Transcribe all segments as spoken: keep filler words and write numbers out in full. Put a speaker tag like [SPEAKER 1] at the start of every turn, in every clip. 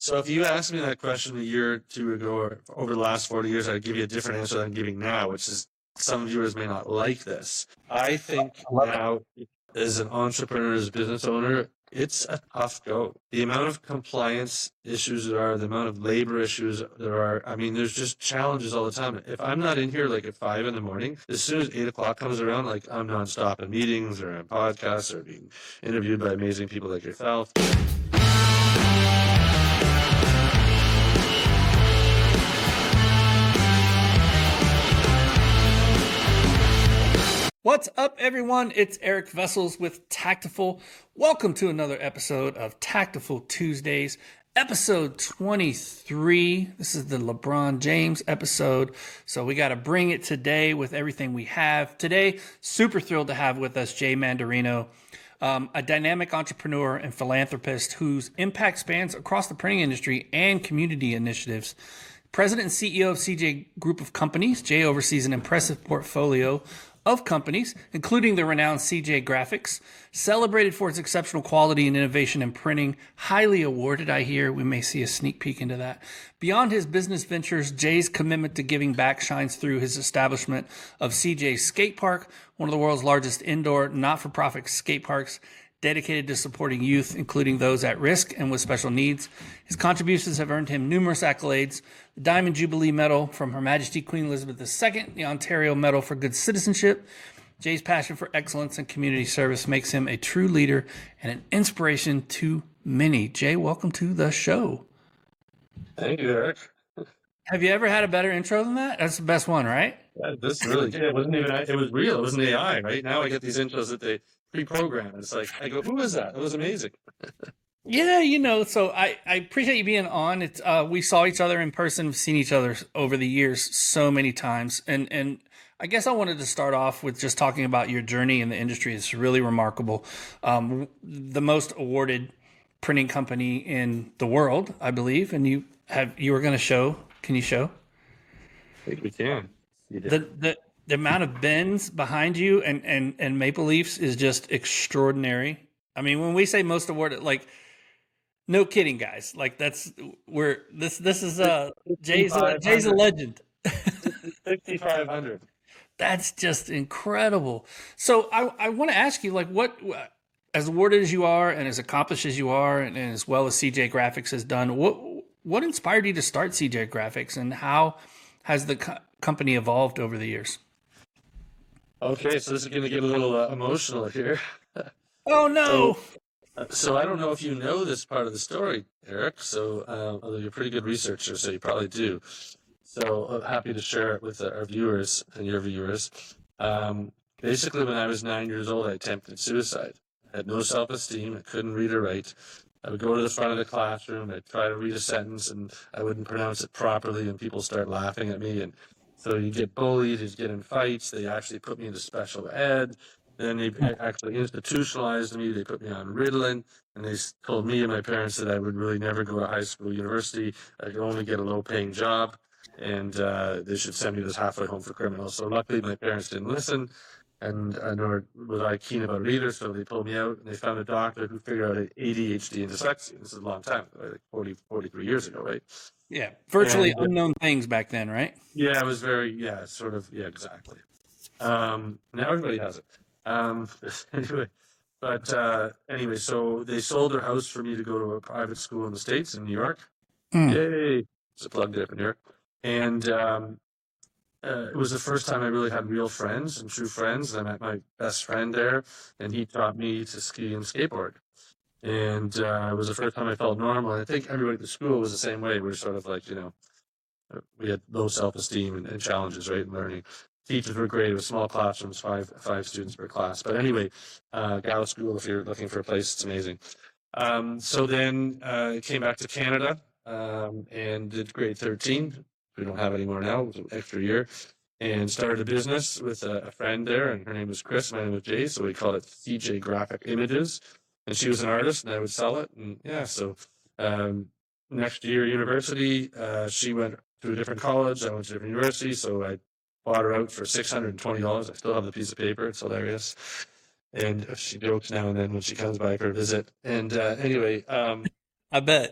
[SPEAKER 1] So if you asked me that question a year or two ago or over the last forty years, I'd give you a different answer than I'm giving now, which is some viewers may not like this. I think
[SPEAKER 2] I love it.
[SPEAKER 1] now, as an entrepreneur, as a business owner, it's a tough go. The amount of compliance issues there are, the amount of labor issues there are, I mean, there's just challenges all the time. If I'm not in here like at five in the morning, as soon as eight o'clock comes around, like I'm nonstop in meetings or in podcasts or being interviewed by amazing people like yourself.
[SPEAKER 2] What's up, everyone? It's Eric Vessels with Tactiful. Welcome to another episode of Tactiful Tuesdays, episode twenty-three. This is the LeBron James episode, so we got to bring it today with everything we have. Today, super thrilled to have with us Jay Mandarino, um, a dynamic entrepreneur and philanthropist whose impact spans across the printing industry and community initiatives. President and C E O of C J Group of Companies, Jay oversees an impressive portfolio of companies, including the renowned C J Graphics, celebrated for its exceptional quality and innovation in printing, highly awarded, I hear. We may see a sneak peek into that. Beyond his business ventures, Jay's commitment to giving back shines through his establishment of C J Skate Park, one of the world's largest indoor not-for-profit skate parks, dedicated to supporting youth, including those at risk and with special needs. His contributions have earned him numerous accolades: the Diamond Jubilee Medal from Her Majesty Queen Elizabeth the Second, the Ontario Medal for Good Citizenship. Jay's passion for excellence and community service makes him a true leader and an inspiration to many. Jay, welcome to the show.
[SPEAKER 1] Thank you, Eric.
[SPEAKER 2] Have you ever had a better intro than that? That's the best one, right?
[SPEAKER 1] Yeah, this really did. It wasn't even, it was real. It wasn't A I, right? Now I get these intros that they pre-program. It's like, I go, who was that? It was amazing.
[SPEAKER 2] Yeah, you know, so I, I appreciate you being on. It's uh, we saw each other in person, we've seen each other over the years so many times. And, and I guess I wanted to start off with just talking about your journey in the industry. It's really remarkable. Um, the most awarded printing company in the world, I believe. And you have, you were going to show, can you show?
[SPEAKER 1] I think we can.
[SPEAKER 2] The, the, the amount of bins behind you and, and, and Maple Leafs is just extraordinary. I mean, when we say most awarded, like, no kidding, guys. Like, that's we're this this is uh Jay's a, Jay's a legend.
[SPEAKER 1] sixty-five hundred.
[SPEAKER 2] That's just incredible. So I I want to ask you, like, what, as awarded as you are and as accomplished as you are, and, and as well as C J Graphics has done, what what inspired you to start C J Graphics, and how has the co- company evolved over the years?
[SPEAKER 1] Okay, so this is going to get a little uh, emotional here.
[SPEAKER 2] Oh no.
[SPEAKER 1] So, So I don't know if you know this part of the story, Eric. So, uh, although you're a pretty good researcher, so you probably do. So I'm happy to share it with our viewers and your viewers. Um, basically, when I was nine years old, I attempted suicide. I had no self-esteem. I couldn't read or write. I would go to the front of the classroom. I'd try to read a sentence, and I wouldn't pronounce it properly, and people start laughing at me. And so you get bullied, you get in fights. They actually put me into special ed. Then they actually institutionalized me. They put me on Ritalin, and they told me and my parents that I would really never go to high school, university. I could only get a low-paying job, and uh, they should send me this halfway home for criminals. So luckily, my parents didn't listen, and uh, nor was I keen about it either. So they pulled me out, and they found a doctor who figured out I had A D H D and dyslexia. This is a long time ago, like forty, forty-three years ago, right?
[SPEAKER 2] Yeah, virtually
[SPEAKER 1] and,
[SPEAKER 2] unknown things back then, right?
[SPEAKER 1] Yeah, it was very, yeah, sort of, yeah, exactly. Um, now everybody has it. Um, anyway, but uh, anyway, so they sold their house for me to go to a private school in the States in New York. Mm. Yay! It's a plug there for New York. And um, uh, it was the first time I really had real friends and true friends. I met my best friend there, and he taught me to ski and skateboard. And uh, it was the first time I felt normal. And I think everybody at the school was the same way. We were sort of like, you know, we had low self-esteem and, and challenges, right, in learning. Teachers were great. It was small classrooms, five five students per class. But anyway, uh, Gallup School, if you're looking for a place, it's amazing. Um, so then uh, I came back to Canada um, and did grade thirteen. We don't have any more now. It was an extra year. And started a business with a, a friend there, and her name was Chris, my name was Jay, so we called it C J Graphic Images. And she was an artist, and I would sell it. And yeah, so um, next year, university, uh, she went to a different college. I went to a different university, so I bought her out for six hundred twenty dollars. I still have the piece of paper. It's hilarious. And she jokes now and then when she comes by for a visit. And uh, anyway. Um,
[SPEAKER 2] I bet.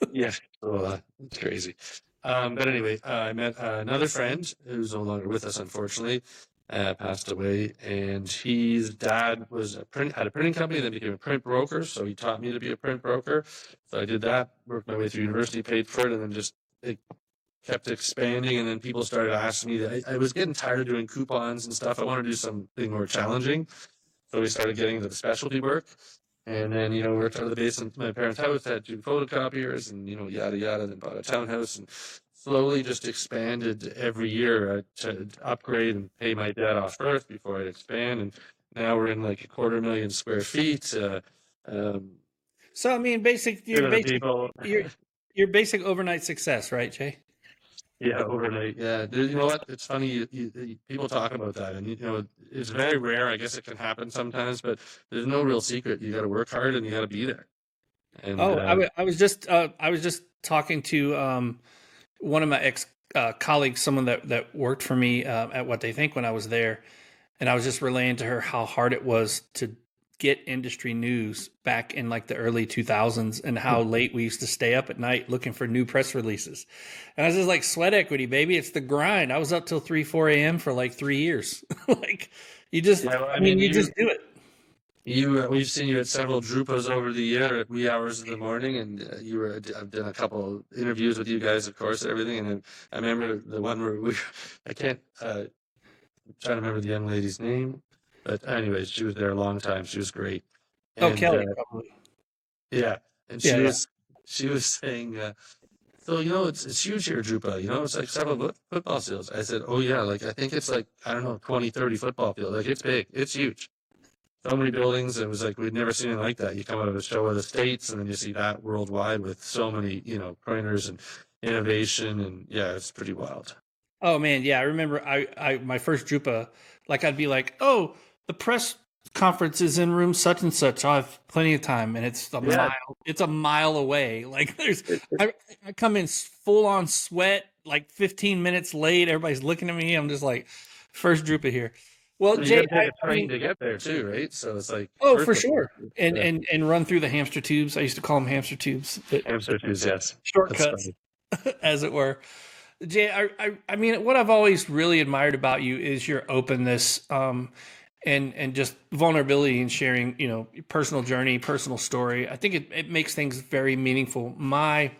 [SPEAKER 1] Yeah, so, uh, it's crazy. Um, but anyway, uh, I met uh, another friend who's no longer with us, unfortunately, uh, passed away, and his dad was a print had a printing company, then became a print broker. So he taught me to be a print broker. So I did that, worked my way through university, paid for it, and then just it kept expanding. And then people started asking me that I, I was getting tired of doing coupons and stuff. I want to do something more challenging. So we started getting into the specialty work. And then, you know, worked out of the basement of my parents' house, had two photocopiers and, you know, yada, yada, then bought a townhouse and slowly just expanded every year uh, to upgrade and pay my debt off first before I expand. And now we're in like a quarter million square feet. Uh, um,
[SPEAKER 2] So I mean, basic your
[SPEAKER 1] two hundred
[SPEAKER 2] basic
[SPEAKER 1] people.
[SPEAKER 2] your your basic overnight success, right, Jay?
[SPEAKER 1] Yeah, overnight. Yeah, There- you know what? It's funny. You, you, you- people talk about that, and you know, it's very rare. I guess it can happen sometimes, but there's no real secret. You got to work hard, and you got to be there. And
[SPEAKER 2] Oh, I
[SPEAKER 1] uh,
[SPEAKER 2] wa- I was just uh, I was just talking to um, one of my ex uh, colleagues, someone that that worked for me uh, at What They Think when I was there, and I was just relaying to her how hard it was to get industry news back in like the early two thousands and how late we used to stay up at night looking for new press releases. And I was just like, sweat equity, baby. It's the grind. I was up till three, four a m for like three years. Like you just,
[SPEAKER 1] yeah, well,
[SPEAKER 2] I
[SPEAKER 1] I
[SPEAKER 2] mean,
[SPEAKER 1] mean,
[SPEAKER 2] you
[SPEAKER 1] you
[SPEAKER 2] just do it.
[SPEAKER 1] You, uh, we've seen you at several Drupas over the year at wee hours of the morning, and uh, you were. I've done a couple interviews with you guys, of course, and everything. And then I remember the one where we, I can't, uh, I'm trying to remember the young lady's name, but anyways, she was there a long time. She was great,
[SPEAKER 2] Oh,
[SPEAKER 1] and
[SPEAKER 2] Kelly,
[SPEAKER 1] uh,
[SPEAKER 2] probably.
[SPEAKER 1] yeah, and she
[SPEAKER 2] Yeah, yeah.
[SPEAKER 1] was, she was saying, uh, so you know, it's it's huge here, Drupa. You know, it's like several fo- football fields. I said, oh yeah, like I think it's like I don't know, twenty, thirty football fields. Like it's big, it's huge. So many buildings. It was like we'd never seen anything like that. You come out of a show of the States and then you see that worldwide with so many, you know, printers and innovation. And yeah, it's pretty wild.
[SPEAKER 2] Oh man, yeah. I remember I, I my first Drupa, like I'd be like, oh, the press conference is in room such and such. I have plenty of time, and it's a
[SPEAKER 1] Yeah.
[SPEAKER 2] mile. It's a mile away. Like there's, I, I come in full on sweat, like fifteen minutes late. Everybody's looking at me. I'm just like, first Drupa here. Well,
[SPEAKER 1] You
[SPEAKER 2] Jay,
[SPEAKER 1] got to
[SPEAKER 2] I,
[SPEAKER 1] take a
[SPEAKER 2] I
[SPEAKER 1] train
[SPEAKER 2] mean,
[SPEAKER 1] to get there too, right? So it's like
[SPEAKER 2] oh for
[SPEAKER 1] perfect.
[SPEAKER 2] sure, and
[SPEAKER 1] Yeah.
[SPEAKER 2] and and run through the hamster tubes. I used to call them hamster tubes, but
[SPEAKER 1] Hamster shoes, yes. That's
[SPEAKER 2] shortcuts,
[SPEAKER 1] funny.
[SPEAKER 2] as it were. Jay, I, I, I mean, what I've always really admired about you is your openness, um, and and just vulnerability and sharing, you know, your personal journey, personal story. I think it, it makes things very meaningful. My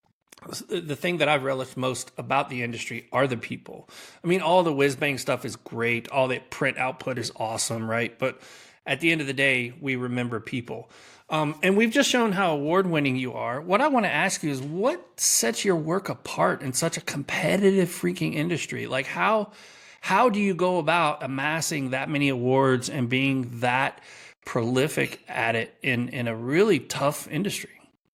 [SPEAKER 2] the thing that I've relished most about the industry are the people. I mean, all the whiz bang stuff is great. All the print output is awesome, right? But at the end of the day, we remember people. Um, and we've just shown how award winning you are. What I want to ask you is what sets your work apart in such a competitive freaking industry? Like how how do you go about amassing that many awards and being that prolific at it in in a really tough industry?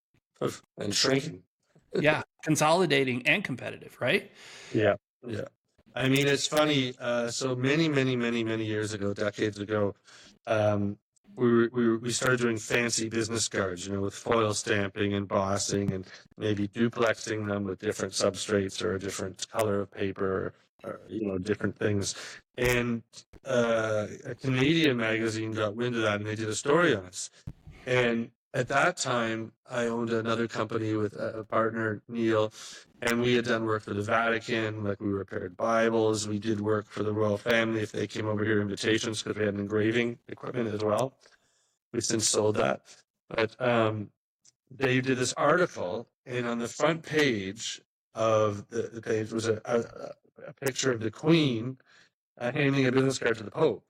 [SPEAKER 1] And shrinking.
[SPEAKER 2] Yeah, consolidating and competitive, right?
[SPEAKER 1] Yeah. Yeah. I mean, it's funny. Uh, so many, many, many, many years ago, decades ago, um, we were, we were, we started doing fancy business cards, you know, with foil stamping and embossing and maybe duplexing them with different substrates or a different color of paper or, or you know, different things. And uh, a Canadian magazine got wind of that and they did a story on us. And at that time, I owned another company with a a partner, Neil, and we had done work for the Vatican, like we repaired Bibles. We did work for the royal family if they came over here, invitations, because we had engraving equipment as well. We've since sold that. But um, they did this article, and on the front page of the, the page was a, a, a picture of the Queen uh, handing a business card to the Pope.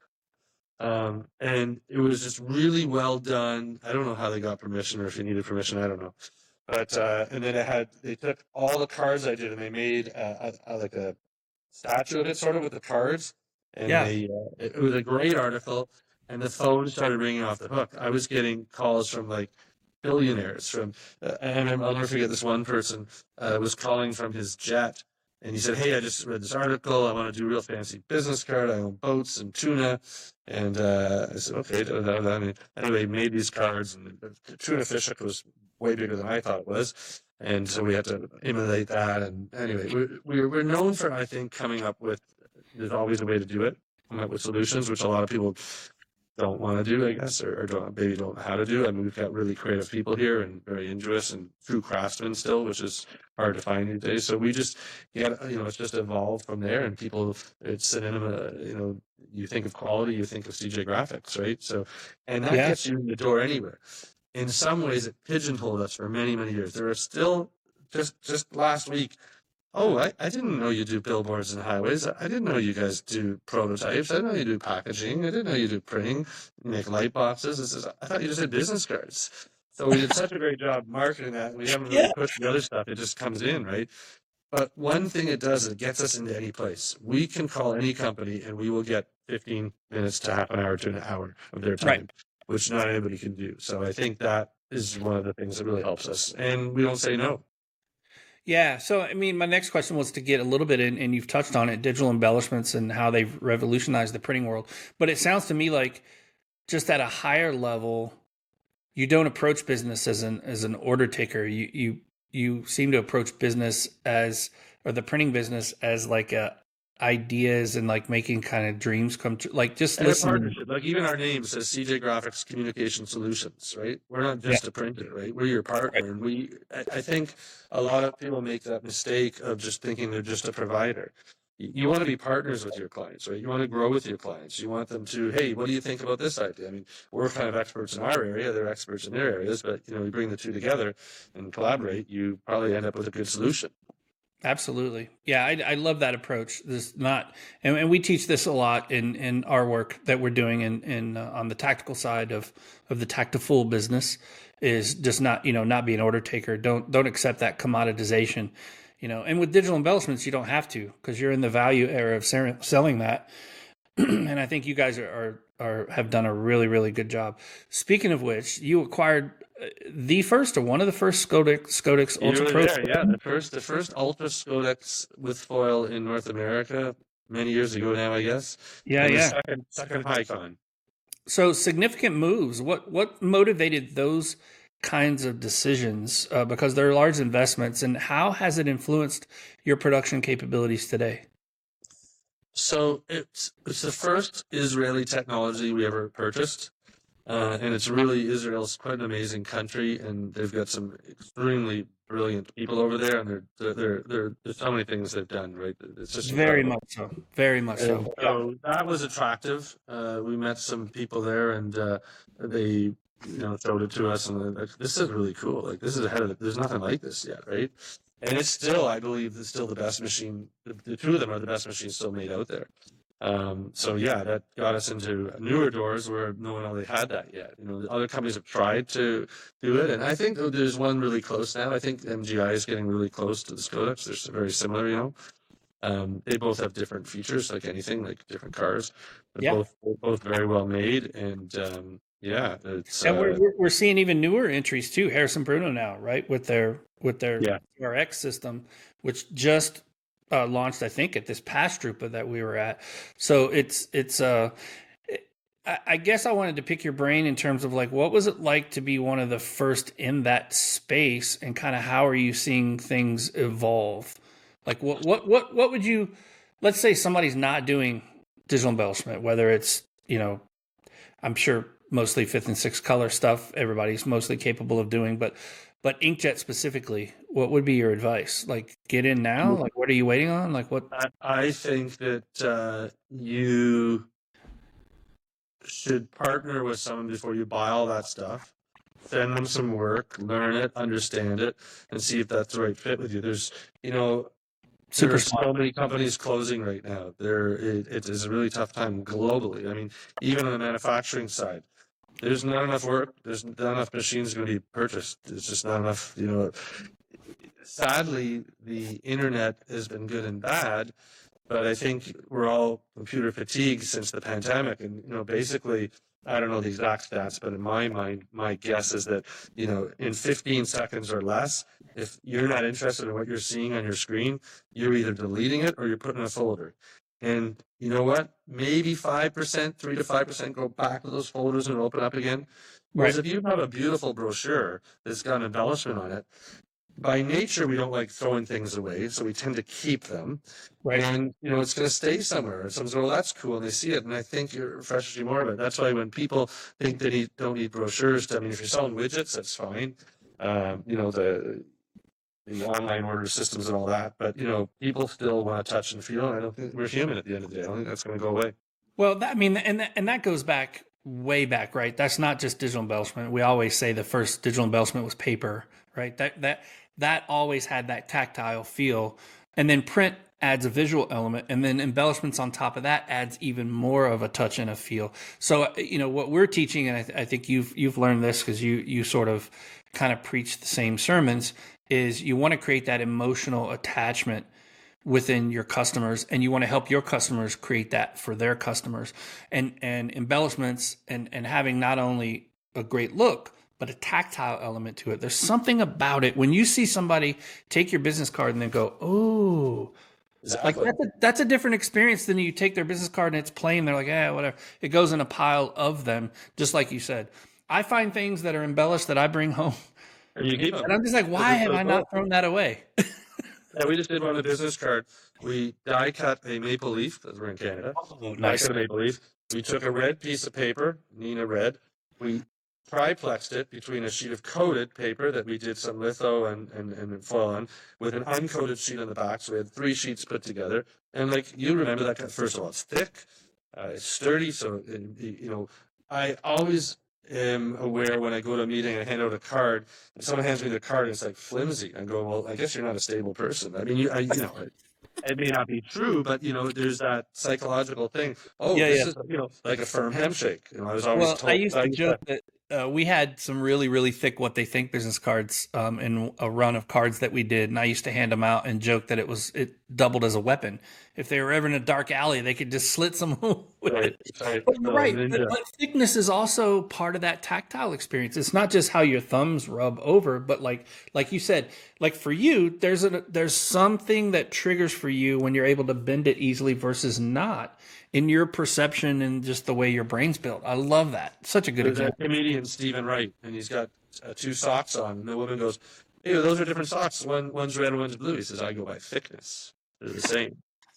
[SPEAKER 1] Um, and it was just really well done. I don't know how they got permission or if you needed permission. I don't know. But, uh, and then it had, they took all the cards I did and they made uh, a, a, like a statue of it sort of with the cards. And
[SPEAKER 2] Yeah.
[SPEAKER 1] they, uh, it, it was a great article. And the phone started ringing off the hook. I was getting calls from like billionaires from, uh, and I'll never forget this one person uh, was calling from his jet. And he said, hey, I just read this article. I want to do a real fancy business card. I own boats and tuna. And uh, I said, okay. Da, da, da. And anyway, made these cards. And the tuna fish hook was way bigger than I thought it was. And so we had to emulate that. And anyway, we, we, we're known for, I think, coming up with, there's always a way to do it, come up with solutions, which a lot of people don't want to do, I guess, or, or don't maybe don't know how to do. I mean, we've got really creative people here and very ingenious and true craftsmen still, which is hard to find these days. So we just get, you know, it's just evolved from there, and people, it's cinema, you know, you think of quality, you think of C J Graphics, right? So, and that
[SPEAKER 2] Yeah.
[SPEAKER 1] gets you in the door anywhere. In some ways, it pigeonholed us for many, many years. There are still, just just last week, oh, I, I didn't know you do billboards and highways. I didn't know you guys do prototypes. I didn't know you do packaging. I didn't know you do printing, you make light boxes. This is, I thought you just did business cards. So we did such a great job marketing that. We haven't really
[SPEAKER 2] Yeah.
[SPEAKER 1] pushed the other stuff. It just comes in, right? But one thing it does, it gets us into any place. We can call any company and we will get fifteen minutes to half an hour to an hour of their time,
[SPEAKER 2] Right.
[SPEAKER 1] which not anybody can do. So I think that is one of the things that really helps us. And we don't say no.
[SPEAKER 2] Yeah. So, I mean, my next question was to get a little bit in, and you've touched on it, digital embellishments and how they've revolutionized the printing world. But it sounds to me like just at a higher level, you don't approach business as an as an order taker. You you you seem to approach business as, or the printing business as like a ideas and like making kind of dreams come true. Like just
[SPEAKER 1] And a
[SPEAKER 2] listen.
[SPEAKER 1] partnership, like even our name says C J Graphics Communication Solutions, right? We're not just a printer, right? We're your partner. And we, I, I think a lot of people make that mistake of just thinking they're just a provider. You, you want to be partners with your clients, right? You want to grow with your clients. You want them to, hey, what do you think about this idea? I mean, we're kind of experts in our area, they're experts in their areas, but you know, you bring the two together and collaborate, you probably end up with a good solution.
[SPEAKER 2] Absolutely. Yeah, I, I love that approach. This not, and, and we teach this a lot in, in our work that we're doing in, in uh, on the tactical side of, of the Tactiful business is just not, you know, not be an order taker. Don't, don't accept that commoditization, you know, and with digital embellishments, you don't have to, because you're in the value era of ser- selling that. And I think you guys are, are, are, have done a really, really good job. Speaking of which, you acquired the first or one of the first Scodex, Scodex
[SPEAKER 1] You
[SPEAKER 2] Ultra
[SPEAKER 1] were
[SPEAKER 2] Pro.
[SPEAKER 1] there, yeah. The first, the first Ultra Scodex with foil in North America, many years ago now, I guess.
[SPEAKER 2] Yeah,
[SPEAKER 1] and
[SPEAKER 2] yeah.
[SPEAKER 1] The second, second Hycon.
[SPEAKER 2] So significant moves. What what motivated those kinds of decisions? Uh, because they're large investments, and how has it influenced your production capabilities today?
[SPEAKER 1] So it's it's the first Israeli technology we ever purchased. Uh, and it's really, Israel's quite an amazing country, and they've got some extremely brilliant people over there, and they're, they're, they're, they're there's so many things they've done, right? It's just
[SPEAKER 2] Very
[SPEAKER 1] incredible.
[SPEAKER 2] much so. Very much so.
[SPEAKER 1] And so that was attractive. Uh, we met some people there, and uh, they, you know, showed it to us, and they're like, this is really cool. Like, this is ahead of it. There's nothing like this yet, right? And it's still, I believe, it's still the best machine. The, the two of them are the best machines still made out there. Um, so yeah, that got us into newer doors where no one really had that yet. You know, the other companies have tried to do it, and I think there's one really close now. I think M G I is getting really close to the Scodex. They're very similar, you know. Um, they both have different features, like anything, like different cars. They're
[SPEAKER 2] Yeah.
[SPEAKER 1] both both very well made, and um, yeah, it's
[SPEAKER 2] And
[SPEAKER 1] uh,
[SPEAKER 2] we're we're- we're seeing even newer entries too. Harrison Bruno now, right, with their with their
[SPEAKER 1] Yeah.
[SPEAKER 2] R X system, which just uh, launched, I think, at this past Drupa that we were at. So it's it's uh, I I guess I wanted to pick your brain in terms of like, what was it like to be one of the first in that space, and kind of how are you seeing things evolve? Like, what what what what would you? Let's say somebody's not doing digital embellishment, whether it's, you know, I'm sure mostly fifth and sixth color stuff everybody's mostly capable of doing, but but inkjet specifically, what would be your advice? Like, get in now? Like, what are you waiting on? Like, what?
[SPEAKER 1] I, I think that uh, you should partner with someone before you buy all that stuff. Send them some work, learn it, understand it, and see if that's the right fit with you. There's, you know,
[SPEAKER 2] Super
[SPEAKER 1] there are
[SPEAKER 2] smart.
[SPEAKER 1] so many companies closing right now. There, it, it is a really tough time globally. I mean, even on the manufacturing side, there's not enough work. There's not enough machines going to be purchased. There's just not enough. You know, sadly, the internet has been good and bad, but I think we're all computer fatigued since the pandemic. And you know, basically, I don't know the exact stats, but in my mind, my guess is that, you know, in fifteen seconds or less, if you're not interested in what you're seeing on your screen, you're either deleting it or you're putting in a folder. And you know what? Maybe five percent, three to five percent go back to those folders and open up again. Whereas
[SPEAKER 2] Right.
[SPEAKER 1] if you have a beautiful brochure that's got an embellishment on it, by nature, we don't like throwing things away, so we tend to keep them.
[SPEAKER 2] Right.
[SPEAKER 1] And, you know, it's going to stay somewhere. And someone's going, well, that's cool. And they see it. And I think it refreshes you more of it. That's why when people think they need, don't need brochures, I mean, if you're selling widgets, that's fine. Um, you know, the, the online order systems and all that. But, you know, people still want to touch and feel. And I don't think we're human at the end of the day. I don't think that's going to go away.
[SPEAKER 2] Well, that, I mean, and that, and that goes back way back, right? That's not just digital embellishment. We always say the first digital embellishment was paper, right? That that that always had that tactile feel, and then print adds a visual element, and then embellishments on top of that adds even more of a touch and a feel. So, you know, what we're teaching, and I, th- I think you've you've learned this because you you sort of kind of preach the same sermons, is you want to create that emotional attachment within your customers, and you want to help your customers create that for their customers, and and embellishments and and having not only a great look but a tactile element to it. There's something about it when you see somebody take your business card and then go, oh,
[SPEAKER 1] Exactly.
[SPEAKER 2] like that's a, that's a different experience than you take their business card and it's plain. They're like, yeah, whatever. It goes in a pile of them, just like you said. I find things that are embellished that I bring home,
[SPEAKER 1] And you keep them.
[SPEAKER 2] and I'm just like, why have I not thrown that away?
[SPEAKER 1] Yeah, we just did one on a business card. We die cut a maple leaf because we're in Canada.
[SPEAKER 2] Oh,
[SPEAKER 1] Die cut a maple leaf. We took a red piece of paper, Neenah red. We triplexed it between a sheet of coated paper that we did some litho and, and, and foil on with an uncoated sheet on the back. So we had three sheets put together. And like you remember that, first of all, it's thick, uh, it's sturdy. So, it, you know, I always am aware when I go to a meeting and I hand out a card and someone hands me the card and it's like flimsy. I go, well, I guess you're not a stable person. I mean, you, I, you know, it, it may not be true, but you know, there's that psychological thing. Oh,
[SPEAKER 2] Yeah,
[SPEAKER 1] this
[SPEAKER 2] yeah.
[SPEAKER 1] is, you know, like a firm handshake. You know, I was always
[SPEAKER 2] Well,
[SPEAKER 1] told.
[SPEAKER 2] I used to joke that uh, we had some really, really thick what they think business cards um, in a run of cards that we did, and I used to hand them out and joke that it was it doubled as a weapon. If they were ever in a dark alley, they could just slit someone with
[SPEAKER 1] Right,
[SPEAKER 2] it.
[SPEAKER 1] right.
[SPEAKER 2] But you're
[SPEAKER 1] No,
[SPEAKER 2] right,
[SPEAKER 1] ninja.
[SPEAKER 2] but, but thickness is also part of that tactile experience. It's not just how your thumbs rub over, but like like you said, like for you, there's a there's something that triggers for you when you're able to bend it easily versus not in your perception and just the way your brain's built. I love that. Such a good
[SPEAKER 1] There's a
[SPEAKER 2] example.
[SPEAKER 1] comedian, Stephen Wright, and he's got uh, two socks on. And the woman goes, "Hey, those are different socks. One one's red, one's blue." He says, "I go by thickness. They're the same."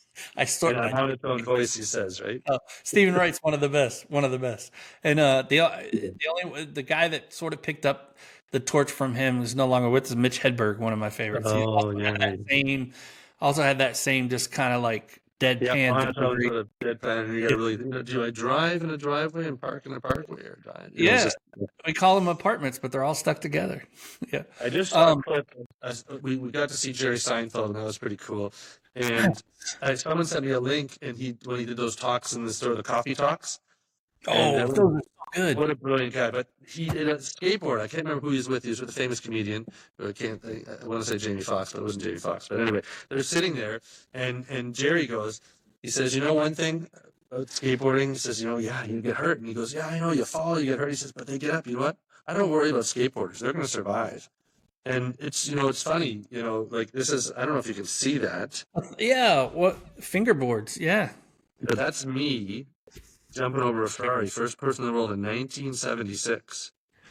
[SPEAKER 2] I sort
[SPEAKER 1] In a
[SPEAKER 2] of
[SPEAKER 1] monotone voice, he says, right?
[SPEAKER 2] uh, Stephen Wright's one of the best, one of the best. And uh, the the only the guy that sort of picked up the torch from him is no longer with us. Mitch Hedberg, one of my favorites. He
[SPEAKER 1] Oh,
[SPEAKER 2] also
[SPEAKER 1] yeah.
[SPEAKER 2] had that same, also had that same just kind of like
[SPEAKER 1] Yeah,
[SPEAKER 2] deadpan
[SPEAKER 1] monotone
[SPEAKER 2] delivery.
[SPEAKER 1] sort of deadpan. And you gotta really, you know, do I drive in a driveway and park in a parkway or drive? You know, it's
[SPEAKER 2] Yeah,
[SPEAKER 1] just-
[SPEAKER 2] we call them apartments, but they're all stuck together. Yeah.
[SPEAKER 1] I just saw
[SPEAKER 2] Um,
[SPEAKER 1] a clip. uh, We, we got to see Jerry Seinfeld, and that was pretty cool. And uh, someone sent me a link, and he when he did those talks in the store, the coffee talks. And
[SPEAKER 2] Oh,
[SPEAKER 1] that
[SPEAKER 2] those
[SPEAKER 1] was-
[SPEAKER 2] are so good.
[SPEAKER 1] What a brilliant guy! But he did a skateboard. I can't remember who he was with. He was with a famous comedian. I can't. I, I want to say Jamie Foxx, but it wasn't Jamie Foxx. But anyway, they're sitting there, and and Jerry goes. He says, "You know one thing about skateboarding?" He says, "You know, yeah, you get hurt." And he goes, "Yeah, I know. You fall, you get hurt." He says, "But they get up. You know what? I don't worry about skateboarders. They're going to survive." And it's you know it's funny. You know, like this is. I don't know if you can see that,
[SPEAKER 2] Yeah, what fingerboards? Yeah.
[SPEAKER 1] but that's me jumping over a Ferrari, first person in the world in nineteen seventy-six.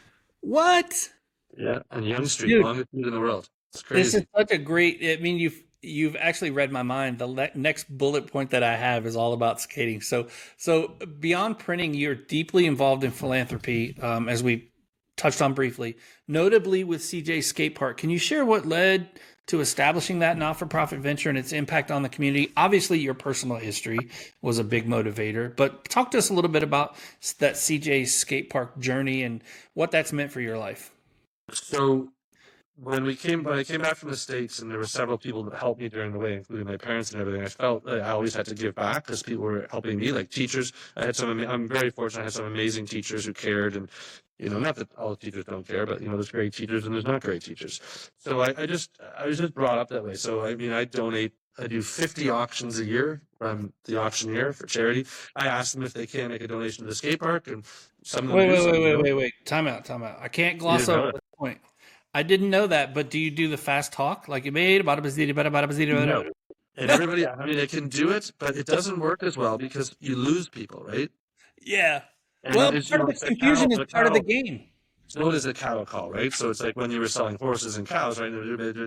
[SPEAKER 2] What?
[SPEAKER 1] Yeah, on Young Street,
[SPEAKER 2] Dude.
[SPEAKER 1] longest street in the world. It's
[SPEAKER 2] This
[SPEAKER 1] crazy.
[SPEAKER 2] is such a great. I mean, you've you've actually read my mind. The le- next bullet point that I have is all about skating. So so beyond printing, you're deeply involved in philanthropy, um, as we touched on briefly, notably with C J Skate Park. Can you share what led to establishing that not-for-profit venture and its impact on the community? Obviously, your personal history was a big motivator, but talk to us a little bit about that C J Skate Park journey and what that's meant for your life.
[SPEAKER 1] So when we came, when I came back from the States, and there were several people that helped me during the way, including my parents and everything, I felt that I always had to give back because people were helping me, like teachers. I had some. ama- I'm very fortunate. I had some amazing teachers who cared, and you know, not that all teachers don't care, but you know, there's great teachers and there's not great teachers. So I, I just, I was just brought up that way. So I mean, I donate. I do fifty auctions a year. I'm the auctioneer for charity. I ask them if they can make a donation to the skate park, and some of them
[SPEAKER 2] Wait,
[SPEAKER 1] do,
[SPEAKER 2] wait,
[SPEAKER 1] some
[SPEAKER 2] wait, wait,
[SPEAKER 1] don't.
[SPEAKER 2] wait, wait. Time out, time out. I can't gloss
[SPEAKER 1] didn't know
[SPEAKER 2] over this point. I didn't know that, but do you do the fast talk? Like you made about a
[SPEAKER 1] No. And everybody, I mean, it can do it, but it doesn't work as well because you lose people, right?
[SPEAKER 2] Yeah.
[SPEAKER 1] And
[SPEAKER 2] Well,
[SPEAKER 1] it's,
[SPEAKER 2] part
[SPEAKER 1] you
[SPEAKER 2] of
[SPEAKER 1] know,
[SPEAKER 2] the
[SPEAKER 1] it's a
[SPEAKER 2] confusion
[SPEAKER 1] cow-
[SPEAKER 2] is part of the
[SPEAKER 1] cow.
[SPEAKER 2] game.
[SPEAKER 1] it's known as a cattle call, right? So it's like when you were selling horses and cows, right?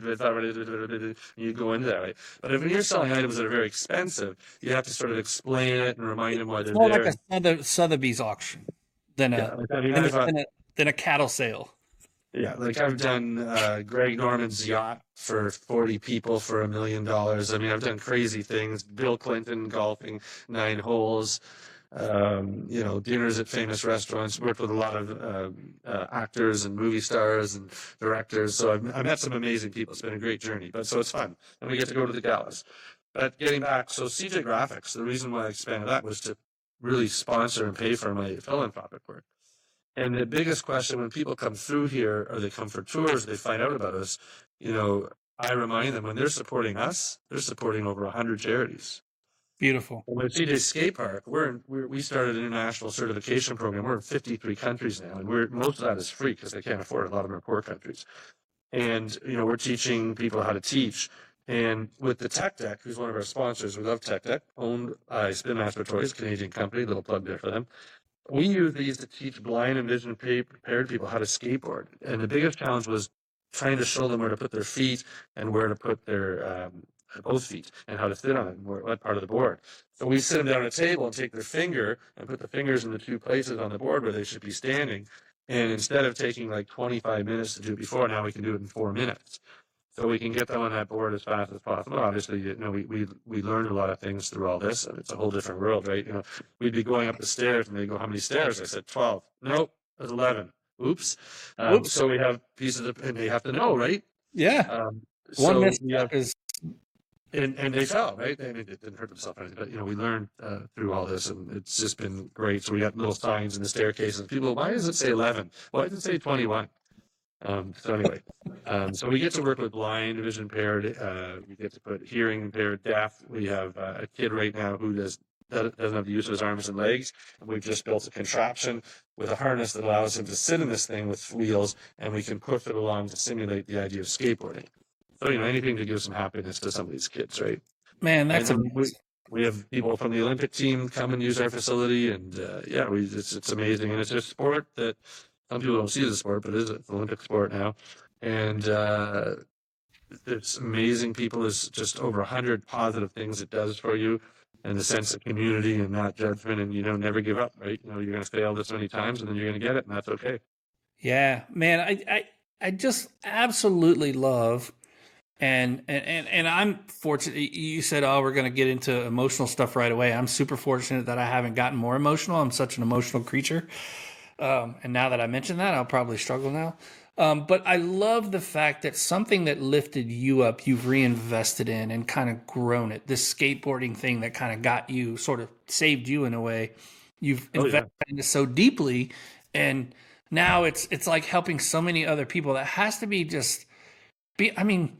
[SPEAKER 1] You go into that, right? But if you're selling items that are very expensive, you have to sort of explain it and remind them why they're
[SPEAKER 2] It's more
[SPEAKER 1] there.
[SPEAKER 2] like a Sotheby- Sotheby's auction than a,
[SPEAKER 1] Yeah, like, I mean,
[SPEAKER 2] than,
[SPEAKER 1] I've,
[SPEAKER 2] a,
[SPEAKER 1] uh,
[SPEAKER 2] than, a, than a cattle sale.
[SPEAKER 1] yeah, like I've done uh, Greg Norman's yacht for forty people for a million dollars. I mean, I've done crazy things. Bill Clinton golfing nine holes. Um, you know, dinners at famous restaurants. Worked with a lot of uh, uh, actors and movie stars and directors. So I've, I met some amazing people. It's been a great journey. But so it's fun, and we get to go to the galas. But getting back, so C J Graphics. The reason why I expanded that was to really sponsor and pay for my philanthropic work. And the biggest question when people come through here or they come for tours, they find out about us, you know, I remind them when they're supporting us, they're supporting over one hundred charities.
[SPEAKER 2] Beautiful.
[SPEAKER 1] And with C J Skate Park, we're, in, we're we started an international certification program. We're in fifty-three countries now, and we're most of that is free because they can't afford it. A lot of them are poor countries. And you know, we're teaching people how to teach. And with the Tech Deck, who's one of our sponsors, we love Tech Deck, owned by Spin Master Toys, Canadian company, little plug there for them. We use these to teach blind and vision impaired people how to skateboard. And the biggest challenge was trying to show them where to put their feet and where to put their um, both feet and how to sit on it and where, what part of the board. So we sit them down at a table and take their finger and put the fingers in the two places on the board where they should be standing. And instead of taking like twenty-five minutes to do it before, now we can do it in four minutes. So we can get them on that board as fast as possible. Obviously, you know, we, we, we learned a lot of things through all this, and it's a whole different world, right? You know, we'd be going up the stairs, and they go, how many stairs? I said, twelve. Nope, it was eleven. Oops. Um, Oops. So we have pieces of, and they have to know, right?
[SPEAKER 2] Yeah.
[SPEAKER 1] Um,
[SPEAKER 2] One
[SPEAKER 1] so
[SPEAKER 2] misstep is...
[SPEAKER 1] And, and they fell, right? I mean, it didn't hurt themselves or anything, but, you know, we learned uh, through all this, and it's just been great. So we got little signs in the staircase, and people, why does it say eleven? Why does it say twenty-one? Um, so anyway, um, so we get to work with blind, vision impaired. Uh, we get to put hearing impaired, deaf. We have uh, a kid right now who does doesn't have the use of his arms and legs. And we've just built a contraption with a harness that allows him to sit in this thing with wheels, and we can push it along to simulate the idea of skateboarding. So you know, anything to give some happiness to some of these kids, right?
[SPEAKER 2] Man, that's
[SPEAKER 1] And
[SPEAKER 2] amazing.
[SPEAKER 1] we, we have people from the Olympic team come and use our facility, and uh, yeah, we it's, it's amazing, and it's a sport that. Some people don't see it as a sport, but it is an Olympic sport now. And uh, it's amazing. People, there's just over one hundred positive things it does for you, and the sense of community and not judgment, and, you know, never give up, right? You know, you're going to fail this many times, and then you're going to get it, and that's okay.
[SPEAKER 2] Yeah, man, I, I, I just absolutely love, and, and, and, and I'm fortunate. You said, oh, we're going to get into emotional stuff right away. I'm super fortunate that I haven't gotten more emotional. I'm such an emotional creature. Um, and now that I mention that, I'll probably struggle now. Um, but I love the fact that something that lifted you up, you've reinvested in and kind of grown it. This skateboarding thing that kind of got you, sort of saved you in a way. You've
[SPEAKER 1] Oh,
[SPEAKER 2] invested
[SPEAKER 1] yeah.
[SPEAKER 2] in it so deeply, and now it's it's like helping so many other people. That has to be just be. I mean,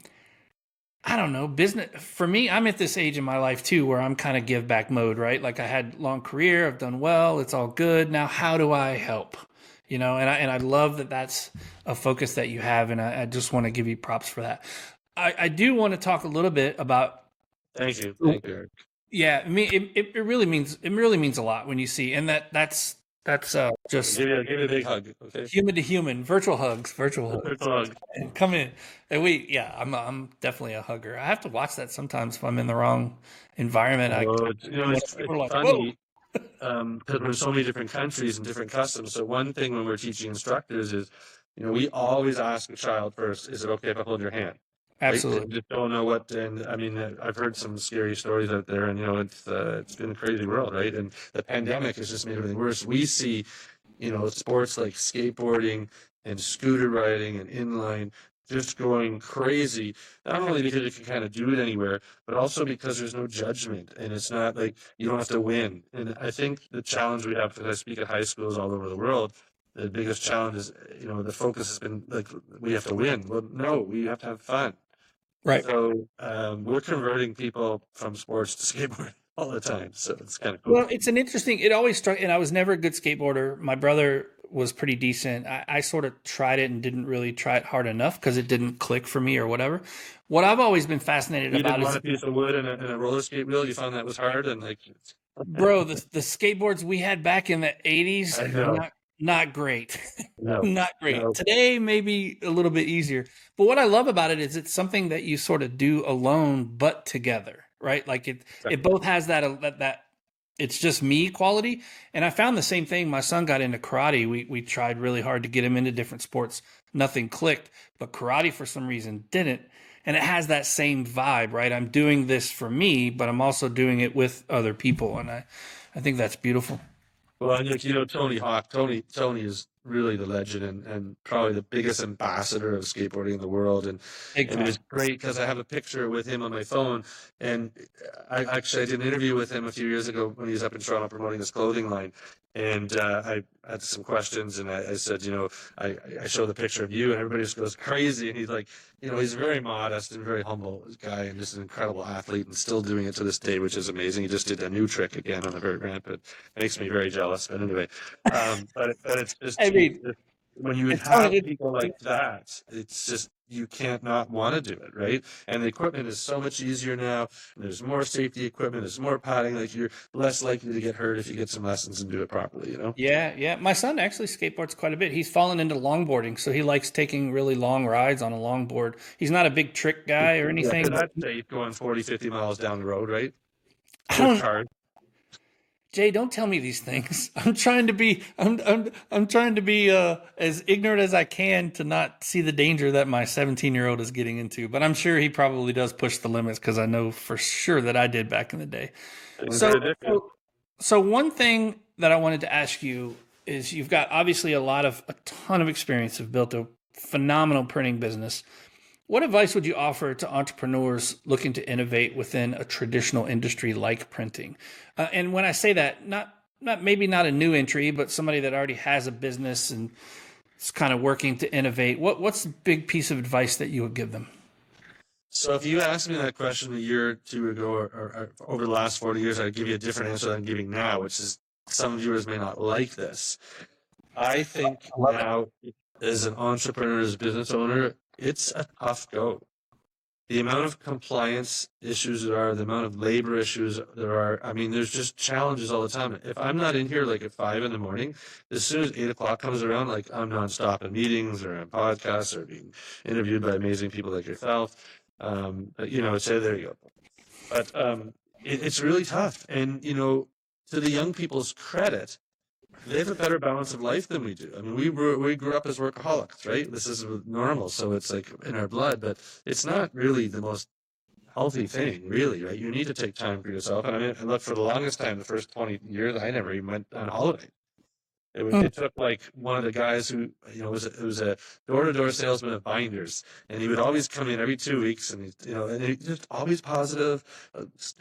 [SPEAKER 2] I don't know, business for me. I'm at this age in my life too, where I'm kind of give back mode, right? Like I had a long career, I've done well, it's all good. Now, how do I help? You know, and I, and I love that that's a focus that you have. And I, I just want to give you props for that. I, I do want to talk a little bit about.
[SPEAKER 1] Thank you. Thank you, Eric.
[SPEAKER 2] Yeah. I mean, it, it really means, it really means a lot when you see, and that that's, That's uh, just
[SPEAKER 1] Give you, a, give you a big hug, okay?
[SPEAKER 2] human to human, virtual hugs, virtual hugs.
[SPEAKER 1] Virtual hug.
[SPEAKER 2] Come in, and we, yeah, I'm, I'm definitely a hugger. I have to watch that sometimes if I'm in the wrong environment. I,
[SPEAKER 1] Well, it's, you know, it's,
[SPEAKER 2] people
[SPEAKER 1] it's
[SPEAKER 2] are like,
[SPEAKER 1] funny um, because we're in so many different countries and different customs. So one thing when we're teaching instructors is, you know, we always ask a child first, is it okay if I hold your hand? Right?
[SPEAKER 2] absolutely.
[SPEAKER 1] They just don't know what, and I mean, uh, I've heard some scary stories out there, and you know, it's uh, it's been a crazy world, right? And the pandemic has just made everything worse. We see, you know, sports like skateboarding and scooter riding and inline just going crazy, not only because you can kind of do it anywhere, but also because there's no judgment, and it's not like you don't have to win. And I think the challenge we have, because I speak at high schools all over the world, the biggest challenge is, you know, the focus has been like, we have to win. Well, no, we have to have fun.
[SPEAKER 2] Right.
[SPEAKER 1] So um, we're converting people from sports to skateboarding all the time. So it's kind of cool.
[SPEAKER 2] Well, it's an interesting. It always struck, and I was never a good skateboarder. My brother was pretty decent. I, I sort of tried it and didn't really try it hard enough because it didn't click for me or whatever. What I've always been fascinated
[SPEAKER 1] You
[SPEAKER 2] about
[SPEAKER 1] didn't
[SPEAKER 2] is,
[SPEAKER 1] want a piece of wood and a, and a roller skate wheel. You found that was hard, and like,
[SPEAKER 2] bro, the the skateboards we had back in the eighties.
[SPEAKER 1] I know.
[SPEAKER 2] Not, not great.
[SPEAKER 1] No,
[SPEAKER 2] Not great.
[SPEAKER 1] no.
[SPEAKER 2] Today, maybe a little bit easier. But what I love about it is it's something that you sort of do alone, but together, right? Like it, it both has that, uh, that, that it's just me quality. And I found the same thing. My son got into karate. We, we tried really hard to get him into different sports. Nothing clicked, but karate for some reason didn't. And it has that same vibe, right? I'm doing this for me, but I'm also doing it with other people. And I, I think that's beautiful.
[SPEAKER 1] Well, and like, you know, Tony Hawk, Tony, Tony is really the legend and, and probably the biggest ambassador of skateboarding in the world. And,
[SPEAKER 2] Big
[SPEAKER 1] and it was
[SPEAKER 2] time.
[SPEAKER 1] great because I have a picture with him on my phone. And I actually, I did an interview with him a few years ago when he was up in Toronto promoting his clothing line. And uh, I had some questions and I, I said, you know, I, I show the picture of you and everybody just goes crazy. And he's like, you know, he's very modest and very humble guy and just an incredible athlete and still doing it to this day, which is amazing. He just did a new trick again on the vert ramp. It makes me very jealous. But anyway, um, but, but it's just,
[SPEAKER 2] I mean,
[SPEAKER 1] when you
[SPEAKER 2] it's
[SPEAKER 1] have
[SPEAKER 2] funny.
[SPEAKER 1] people like that, it's just, you can't not want to do it, right? And the equipment is so much easier now. There's more safety equipment, there's more padding, like you're less likely to get hurt if you get some lessons and do it properly, you know?
[SPEAKER 2] Yeah, yeah. My son actually skateboards quite a bit. He's fallen into longboarding, so he likes taking really long rides on a longboard. He's not a big trick guy or anything.
[SPEAKER 1] Yeah,
[SPEAKER 2] But
[SPEAKER 1] that's safe going forty, fifty miles down the road, right?
[SPEAKER 2] I don't,
[SPEAKER 1] With cars.
[SPEAKER 2] Jay, don't tell me these things. I'm trying to be I'm I'm I'm trying to be uh, as ignorant as I can to not see the danger that my seventeen-year-old is getting into. But I'm sure he probably does push the limits because I know for sure that I did back in the day.
[SPEAKER 1] It's
[SPEAKER 2] So,
[SPEAKER 1] ridiculous.
[SPEAKER 2] so so one thing that I wanted to ask you is you've got obviously a lot of a ton of experience. You've built a phenomenal printing business. What advice would you offer to entrepreneurs looking to innovate within a traditional industry like printing? Uh, and when I say that, not not maybe not a new entry, but somebody that already has a business and is kind of working to innovate. What what's the big piece of advice that you would give them?
[SPEAKER 1] So if you asked me that question a year or two ago or, or, or over the last forty years, I'd give you a different answer than I'm giving now, which is some viewers may not like this. I think
[SPEAKER 2] I love it.
[SPEAKER 1] now, as an entrepreneur, as a business owner, it's a tough go. The amount of compliance issues there are, the amount of labor issues there are, I mean, there's just challenges all the time. If I'm not in here like at five in the morning, as soon as eight o'clock comes around, like I'm nonstop in meetings or in podcasts or being interviewed by amazing people like yourself. Um, you know, so there you go. But um, it, it's really tough. And, you know, to the young people's credit, they have a better balance of life than we do. I mean, we were, we grew up as workaholics, right? This is normal, so it's like in our blood, but it's not really the most healthy thing, really, right? You need to take time for yourself. And I mean, and look, for the longest time, the first twenty years, I never even went on holiday. It, was, it took like one of the guys who, you know, was a, it was a door-to-door salesman of binders, and he would always come in every two weeks, and he, you know, and he just always positive, uh,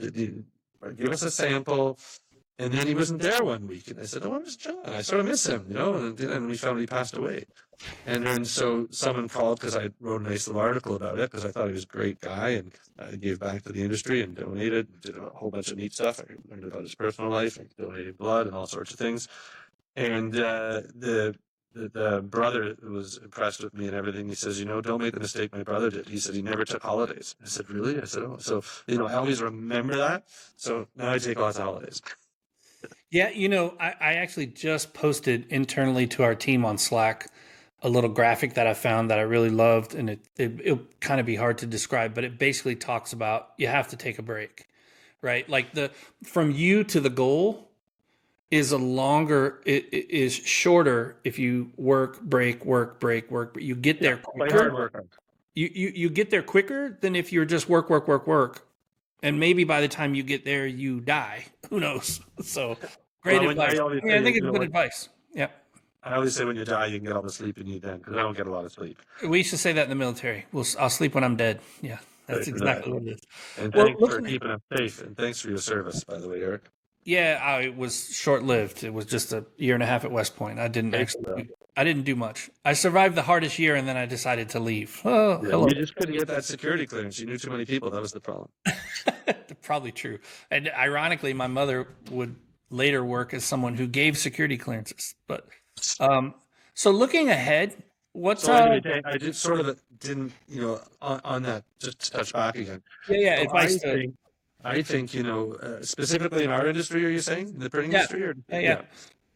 [SPEAKER 1] give us a sample. And then he wasn't there one week, and I said, "Oh, where's John? I sort of miss him, you know." And then we found he passed away. And then so someone called because I wrote a nice little article about it because I thought he was a great guy and I gave back to the industry and donated, did a whole bunch of neat stuff. I learned about his personal life, and donated blood and all sorts of things. And uh, the, the the brother was impressed with me and everything. He says, "You know, don't make the mistake my brother did." He said he never took holidays. I said, "Really?" I said, "Oh, so you know, I always remember that. So now I take lots of holidays."
[SPEAKER 2] Yeah, you know, I, I actually just posted internally to our team on Slack a little graphic that I found that I really loved, and it, it it'll kind of be hard to describe, but it basically talks about you have to take a break, right? Like the from you to the goal is a longer, it, it is shorter if you work, break, work, break, work, but you get there
[SPEAKER 1] Play
[SPEAKER 2] quicker.
[SPEAKER 1] hard work.
[SPEAKER 2] You, you you get there quicker than if you're just work, work, work, work. And maybe by the time you get there, you die. Who knows? So great
[SPEAKER 1] Well, when-
[SPEAKER 2] advice.
[SPEAKER 1] I always
[SPEAKER 2] Yeah, I
[SPEAKER 1] say,
[SPEAKER 2] think
[SPEAKER 1] you
[SPEAKER 2] it's
[SPEAKER 1] know,
[SPEAKER 2] good
[SPEAKER 1] when-
[SPEAKER 2] advice. Yeah.
[SPEAKER 1] I always say when you die, you can get all the sleep you need then, because I don't get a lot of sleep.
[SPEAKER 2] We used to say that in the military. We'll, I'll sleep when I'm dead. Yeah, that's
[SPEAKER 1] Right,
[SPEAKER 2] exactly
[SPEAKER 1] right.
[SPEAKER 2] what it is.
[SPEAKER 1] And
[SPEAKER 2] Well,
[SPEAKER 1] thanks for
[SPEAKER 2] listen-
[SPEAKER 1] keeping us safe, and thanks for your service, by the way, Eric.
[SPEAKER 2] Yeah, I, it was short lived. It was just a year and a half at West Point. I didn't
[SPEAKER 1] Thanks for
[SPEAKER 2] actually, do, I didn't do much. I survived the hardest year, and then I decided to leave. Oh,
[SPEAKER 1] Yeah,
[SPEAKER 2] hello.
[SPEAKER 1] you just couldn't get that security clearance. You knew too many people. That was the problem.
[SPEAKER 2] Probably true. And ironically, my mother would later work as someone who gave security clearances. But um, so looking ahead, what's
[SPEAKER 1] So
[SPEAKER 2] uh,
[SPEAKER 1] anyway, Dan, I just sort of didn't, you know, on, on that, just to touch back again.
[SPEAKER 2] yeah, yeah,
[SPEAKER 1] So
[SPEAKER 2] advice
[SPEAKER 1] I
[SPEAKER 2] to,
[SPEAKER 1] think, I think, you know, uh, specifically in our industry, are you saying? In the printing
[SPEAKER 2] Yeah.
[SPEAKER 1] industry? Or,
[SPEAKER 2] Yeah, yeah.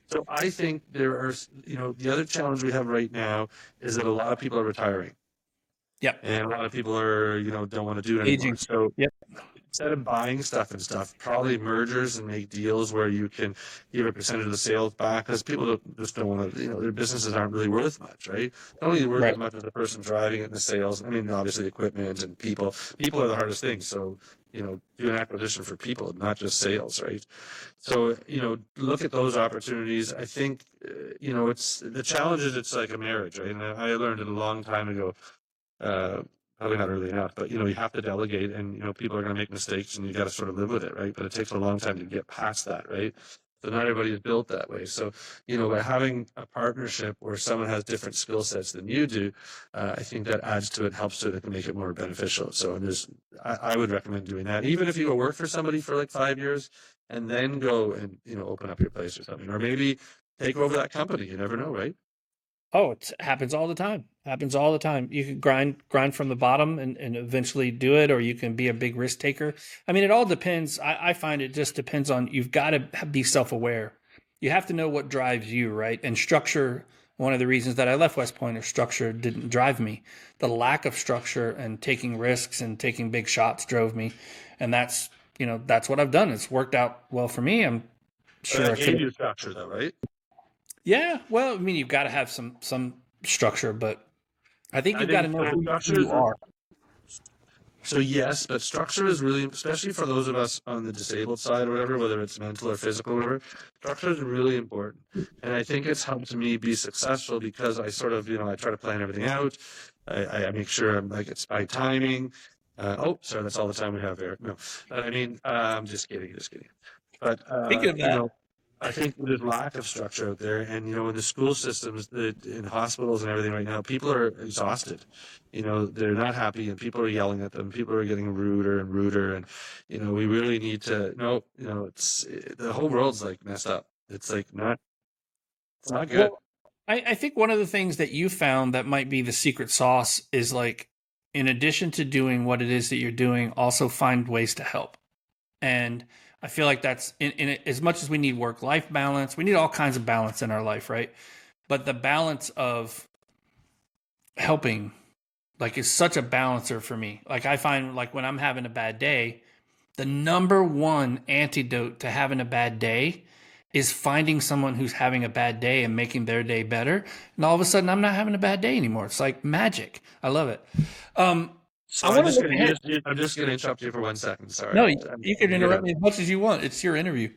[SPEAKER 1] So I think there are, you know, the other challenge we have right now is that a lot of people are retiring.
[SPEAKER 2] Yep.
[SPEAKER 1] And a lot of people are, you know, don't want to do it anymore.
[SPEAKER 2] Aging.
[SPEAKER 1] So
[SPEAKER 2] Yep.
[SPEAKER 1] instead of buying stuff and stuff, probably mergers and make deals where you can give a percentage of the sales back, because people don't, just don't want to, you know, their businesses aren't really worth much, right? Not only worth
[SPEAKER 2] Right.
[SPEAKER 1] as much as the person driving it and the sales. I mean, obviously equipment and people. People are the hardest thing. So, you know, do an acquisition for people, not just sales, right? So, you know, look at those opportunities. I think, uh, you know, it's the challenge is it's like a marriage, right? And I I learned it a long time ago. Uh, probably not early enough, but you know, you have to delegate, and you know, people are going to make mistakes, and you got to sort of live with it, right? But it takes a long time to get past that, right? So not everybody is built that way. So, you know, by having a partnership where someone has different skill sets than you do, uh, I think that adds to it, helps to it, it can make it more beneficial. So there's, I, I would recommend doing that. Even if you go work for somebody for like five years and then go and, you know, open up your place or something, or maybe take over that company. You never know, right?
[SPEAKER 2] Oh, it happens all the time. Happens all the time. You can grind grind from the bottom and, and eventually do it, or you can be a big risk taker. I mean, it all depends. I, I find it just depends on, you've got to be self-aware. You have to know what drives you, right? And structure, one of the reasons that I left West Point, or structure didn't drive me. The lack of structure and taking risks and taking big shots drove me. And that's, you know, that's what I've done. It's worked out well for me. I'm sure.
[SPEAKER 1] But that gave you structure though, right?
[SPEAKER 2] Yeah, well, I mean, you've got to have some some structure, but I think you've got to know who you are.
[SPEAKER 1] So yes, but structure is really, especially for those of us on the disabled side or whatever, whether it's mental or physical or whatever, structure is really important. And I think it's helped me be successful because I sort of, you know, I try to plan everything out. I, I make sure I'm like it's by timing. Uh, oh, sorry, that's all the time we have there. No, but I mean, uh, I'm just kidding, just kidding. But uh,
[SPEAKER 2] Speaking of that,
[SPEAKER 1] you know, I think there's lack of structure out there, and you know, in the school systems, the, in hospitals and everything right now, people are exhausted. You know, they're not happy, and people are yelling at them. People are getting ruder and ruder, and you know, we really need to. No, you know, it's it, the whole world's like messed up. It's like not. It's not good.
[SPEAKER 2] Well, I, I think one of the things that you found that might be the secret sauce is, like, in addition to doing what it is that you're doing, also find ways to help. And I feel like that's in, in it, as much as we need work-life balance, we need all kinds of balance in our life, right? But the balance of helping, like, is such a balancer for me. Like, I find, like, when I'm having a bad day, the number one antidote to having a bad day is finding someone who's having a bad day and making their day better. And all of a sudden, I'm not having a bad day anymore. It's like magic. I love it. Um,
[SPEAKER 1] So
[SPEAKER 2] I
[SPEAKER 1] I'm
[SPEAKER 2] wanna
[SPEAKER 1] just
[SPEAKER 2] look
[SPEAKER 1] gonna
[SPEAKER 2] ahead.
[SPEAKER 1] just, I'm just gonna interrupt you for one second. Sorry.
[SPEAKER 2] No, you,
[SPEAKER 1] I'm-
[SPEAKER 2] you can
[SPEAKER 1] I'm
[SPEAKER 2] interrupt
[SPEAKER 1] gonna-
[SPEAKER 2] me as much as you want. It's your interview.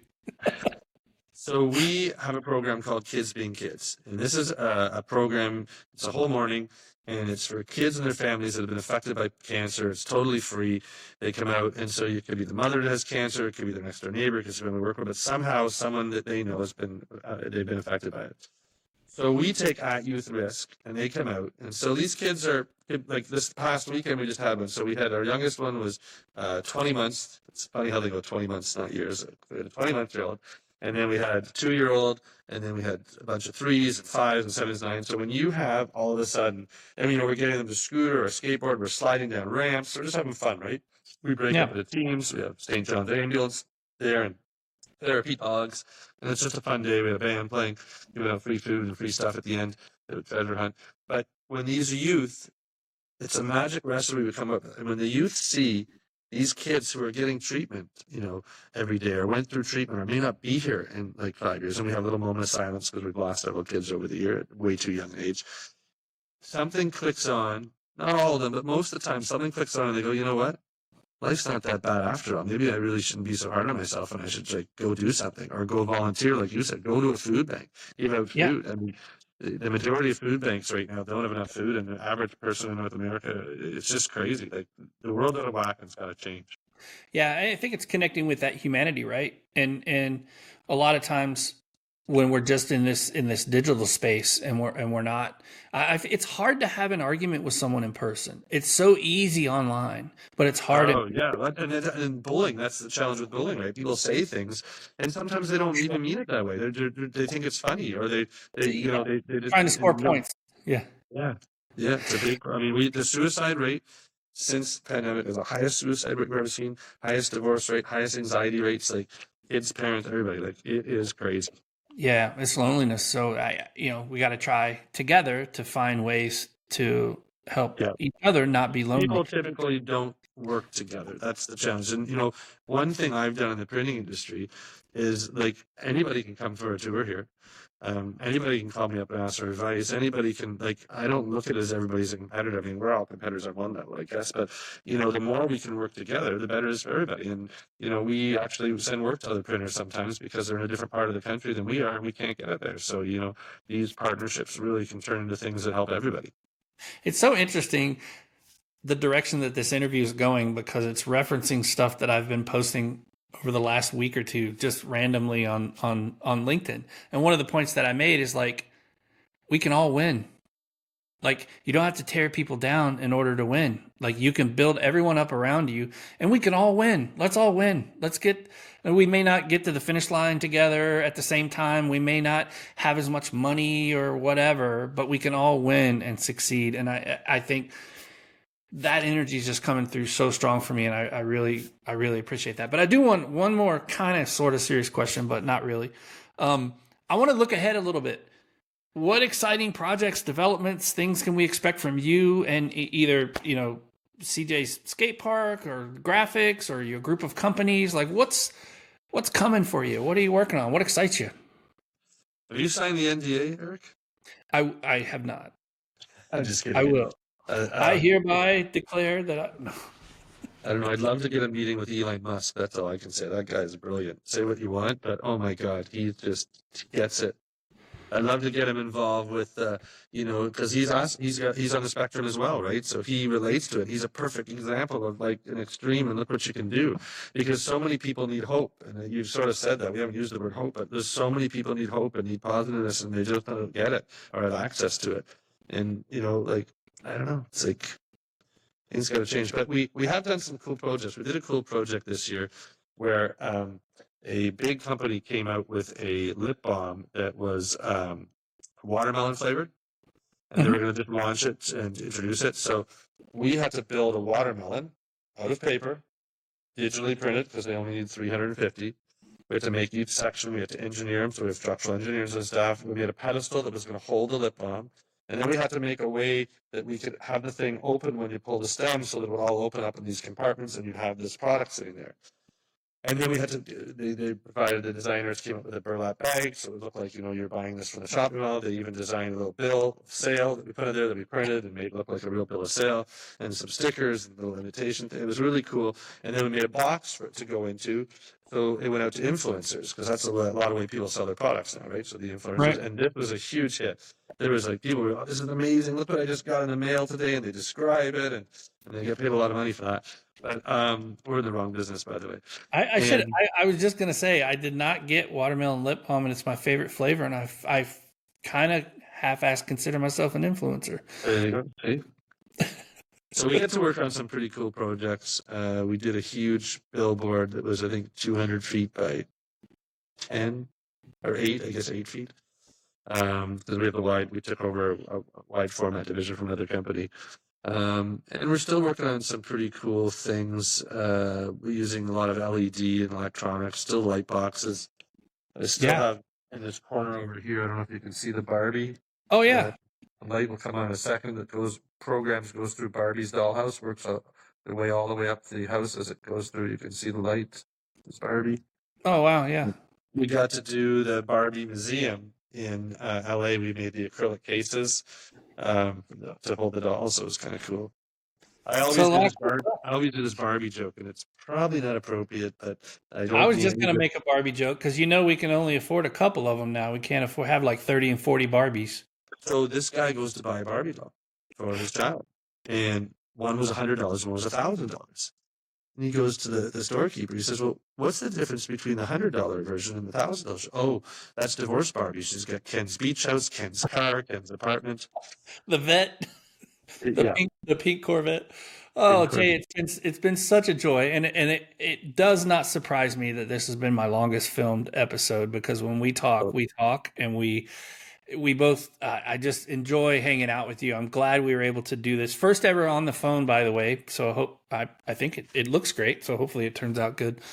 [SPEAKER 1] So we have a program called Kids Being Kids, and this is a, a program. It's a whole morning, and it's for kids and their families that have been affected by cancer. It's totally free. They come out, and so you could be the mother that has cancer, it could be their next door neighbor, it could be someone we work with, but somehow someone that they know has been uh, they've been affected by it. So we take at youth risk, and they come out, and so these kids are like this past weekend we just had one. So we had our youngest one was uh, twenty months. It's funny how they go twenty months, not years. We had a twenty month year old. And then we had a two-year-old, and then we had a bunch of threes and fives and sevens, nines. So when you have all of a sudden, and you know, we're getting them to scooter or skateboard, we're sliding down ramps, we're just having fun, right? We break
[SPEAKER 2] Yeah.
[SPEAKER 1] up into teams. We have Saint John's Ambulance there and therapy dogs, and it's just a fun day. We have a band playing. We have free food and free stuff at the end. The treasure hunt. But when these youth, it's a magic recipe we come up with. And when the youth see these kids who are getting treatment, you know, every day or went through treatment or may not be here in like five years, and we have a little moment of silence because we've lost several kids over the year at way too young age, something clicks on, not all of them, but most of the time something clicks on and they go, you know what? Life's not that bad after all. Maybe I really shouldn't be so hard on myself and I should like go do something or go volunteer, like you said, go to a food bank, give out food.
[SPEAKER 2] Yeah.
[SPEAKER 1] I mean, the majority of food banks right now don't have enough food, and the average person in North America, it's just crazy. Like the world out of whack, and it's got to change.
[SPEAKER 2] Yeah, I think it's connecting with that humanity, right? And and a lot of times when we're just in this in this digital space and we're and we're not, I, I, it's hard to have an argument with someone in person. It's so easy online, but it's hard.
[SPEAKER 1] Oh
[SPEAKER 2] in,
[SPEAKER 1] yeah, and, and, and bullying. That's the challenge with bullying, right? People say things, and sometimes they don't even mean it that way. They're, they're, they think it's funny, or they, they you know, they, they just
[SPEAKER 2] trying to score
[SPEAKER 1] you know,
[SPEAKER 2] points. Yeah,
[SPEAKER 1] yeah, yeah. It's a big. I mean, we the suicide rate since pandemic is the highest suicide rate we've ever seen, highest divorce rate, highest anxiety rates. Like kids, parents, everybody. Like it is crazy.
[SPEAKER 2] Yeah, it's loneliness. So I, you know, we got to try together to find ways to help
[SPEAKER 1] Yeah.
[SPEAKER 2] each other not be lonely.
[SPEAKER 1] People typically don't work together. That's the challenge. And you know, one thing I've done in the printing industry is like anybody can come for a tour here. Um, anybody can call me up and ask for advice. Anybody can like I don't look at it as everybody's a competitor. I mean, we're all competitors on one level, I guess. But you know, the more we can work together, the better it is for everybody. And you know, we actually send work to other printers sometimes because they're in a different part of the country than we are, and we can't get it there. So you know, these partnerships really can turn into things that help everybody.
[SPEAKER 2] It's so interesting the direction that this interview is going because it's referencing stuff that I've been posting over the last week or two just randomly on on on LinkedIn. And one of the points that I made is like we can all win. Like you don't have to tear people down in order to win. Like you can build everyone up around you and we can all win. Let's all win. Let's get and we may not get to the finish line together at the same time. We may not have as much money or whatever, but we can all win and succeed. And I I think that energy is just coming through so strong for me, and I, I really, I really appreciate that. But I do want one more kind of sort of serious question, but not really. Um, I want to look ahead a little bit. What exciting projects, developments, things can we expect from you and e- either you know C J's skate park or graphics or your group of companies? Like, what's what's coming for you? What are you working on? What excites you?
[SPEAKER 1] Have you signed the N D A, Eric?
[SPEAKER 2] I I have not.
[SPEAKER 1] I'm just kidding.
[SPEAKER 2] I will.
[SPEAKER 1] Uh,
[SPEAKER 2] I
[SPEAKER 1] uh,
[SPEAKER 2] hereby declare that I. No.
[SPEAKER 1] I don't know. I'd love to get a meeting with Elon Musk. That's all I can say. That guy's brilliant. Say what you want, but oh my God, he just gets it. I'd love to get him involved with, uh, you know, because he's us, he's got, he's on the spectrum as well, right? So he relates to it. He's a perfect example of like an extreme, and look what you can do, because so many people need hope, and you've sort of said that we haven't used the word hope, but there's so many people need hope and need positiveness, and they just don't get it or have access to it, and you know, like I don't know, it's like things got to change. But we we have done some cool projects. We did a cool project this year where um, a big company came out with a lip balm that was um, watermelon flavored, and they were going to just launch it and introduce it. So we had to build a watermelon out of paper, digitally printed because they only need three hundred fifty. We had to make each section. We had to engineer them. So we have structural engineers and staff. We made a pedestal that was going to hold the lip balm. And then we had to make a way that we could have the thing open when you pull the stem so that it would all open up in these compartments and you'd have this product sitting there. And then we had to, they, they provided, the designers came up with a burlap bag, so it looked like, you know, you're buying this from the shopping mall. They even designed a little bill of sale that we put in there that we printed and made it look like a real bill of sale, and some stickers and a little invitation thing. It was really cool. And then we made a box for it to go into. So it went out to influencers, because that's a lot of way people sell their products now, right? So the influencers,
[SPEAKER 2] Right.
[SPEAKER 1] and this was a huge hit. There was like people were, oh, this is amazing. Look what I just got in the mail today, and they describe it, and, and they get paid a lot of money for that. But um, we're in the wrong business, by the way.
[SPEAKER 2] I, I should.
[SPEAKER 1] And-
[SPEAKER 2] I, I was just gonna say I did not get watermelon lip balm, and it's my favorite flavor. And I, I kind of half-assed consider myself an influencer.
[SPEAKER 1] There you go. See? So we get to work on some pretty cool projects. Uh, we did a huge billboard that was, I think, two hundred feet by ten or eight, I guess eight feet. Um, because we have the wide, we took over a, a wide format division from another company. Um, and we're still working on some pretty cool things. Uh, we're using a lot of L E D and electronics, still light boxes. I still
[SPEAKER 2] Yeah.
[SPEAKER 1] have in this corner over here, I don't know if you can see the Barbie.
[SPEAKER 2] Oh yeah,
[SPEAKER 1] Uh, the light will come on in a second that goes, programs goes through Barbie's dollhouse, works out the way all the way up the house as it goes through. You can see the light. It's Barbie.
[SPEAKER 2] oh wow, yeah.
[SPEAKER 1] We got to do the Barbie Museum in uh, L A. We made the acrylic cases um, to hold the dolls, so it was kind of cool. I always,
[SPEAKER 2] So
[SPEAKER 1] do
[SPEAKER 2] like-
[SPEAKER 1] this Bar- I always do this Barbie joke, and it's probably not appropriate, but I don't
[SPEAKER 2] I was
[SPEAKER 1] mean
[SPEAKER 2] just
[SPEAKER 1] it
[SPEAKER 2] gonna
[SPEAKER 1] either.
[SPEAKER 2] make a Barbie joke because you know we can only afford a couple of them now. We can't afford have like thirty and forty Barbies.
[SPEAKER 1] So this guy goes to buy a Barbie doll for his child, and one was a hundred dollars, and one was a thousand dollars. And he goes to the, the storekeeper. He says, "Well, what's the difference between the hundred dollar version and the thousand dollars?" "Oh, that's divorce Barbie. She's got Ken's beach house, Ken's car, Ken's apartment."
[SPEAKER 2] The vet, the
[SPEAKER 1] Yeah,
[SPEAKER 2] pink, the pink Corvette. Oh,
[SPEAKER 1] Pink
[SPEAKER 2] Jay, it's been it's been such a joy, and and it it does not surprise me that this has been my longest filmed episode because when we talk, we talk, and we we both uh, I just enjoy hanging out with you. I'm glad we were able to do this first ever on the phone, by the way. So I hope I I think it, it looks great. So hopefully it turns out good.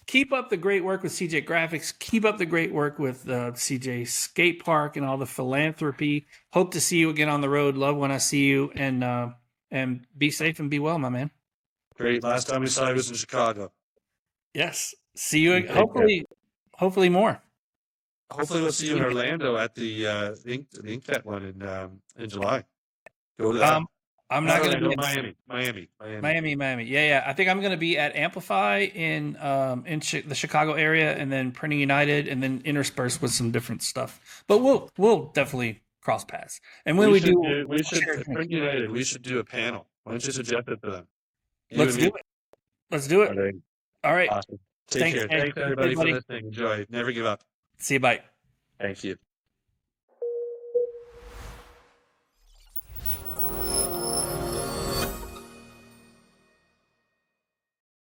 [SPEAKER 2] keep up the great work with C J Graphics. Keep up the great work with uh, C J Skate Park and all the philanthropy. Hope to see you again on the road. Love when I see you, and uh, and be safe and be well, my man.
[SPEAKER 1] Great. Last time we saw you was in Chicago.
[SPEAKER 2] Yes. See you.
[SPEAKER 1] Take
[SPEAKER 2] Hopefully, hopefully more.
[SPEAKER 1] Hopefully, we'll see you in Orlando at the uh, Ink the Inkjet one in um, in July. Go to that.
[SPEAKER 2] Um, I'm not going to
[SPEAKER 1] Orlando,
[SPEAKER 2] be
[SPEAKER 1] Miami, Miami, Miami,
[SPEAKER 2] Miami, Miami. Yeah, yeah. I think I'm going to be at Amplify in um in Chi- the Chicago area, and then Printing United, and then interspersed with some different stuff. But we'll we'll definitely cross paths. And when we,
[SPEAKER 1] we should
[SPEAKER 2] do,
[SPEAKER 1] do, we
[SPEAKER 2] we'll
[SPEAKER 1] should
[SPEAKER 2] share a drink.
[SPEAKER 1] Print United. We should do a panel. Why don't you suggest it to them? You
[SPEAKER 2] Let's
[SPEAKER 1] and
[SPEAKER 2] do
[SPEAKER 1] me.
[SPEAKER 2] it. Let's do it.
[SPEAKER 1] All right.
[SPEAKER 2] All right.
[SPEAKER 1] Awesome. Take
[SPEAKER 2] Thanks,
[SPEAKER 1] care.
[SPEAKER 2] man.
[SPEAKER 1] Thanks everybody
[SPEAKER 2] Everybody.
[SPEAKER 1] for listening. Enjoy. Never give up.
[SPEAKER 2] See you. Bye.
[SPEAKER 1] Thank you.